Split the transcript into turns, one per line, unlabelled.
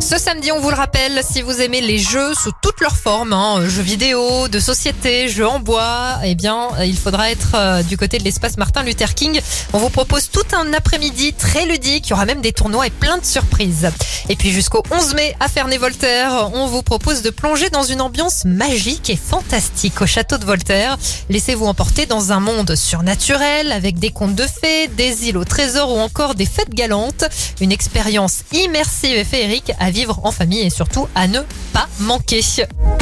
Ce samedi, on vous le rappelle, si vous aimez les jeux sous toutes leurs formes, jeux vidéo, de société, jeux en bois, eh bien, il faudra être du côté de l'espace Martin Luther King. On vous propose tout un après-midi très ludique. Il y aura même des tournois et plein de surprises. Et puis jusqu'au 11 mai à Ferney-Voltaire, on vous propose de plonger dans une ambiance magique et fantastique au château de Voltaire. Laissez-vous emporter dans un monde surnaturel avec des contes de fées, des îles au trésor ou encore des fêtes galantes. Une expérience immersive et féerique à vivre en famille et surtout à ne pas manquer.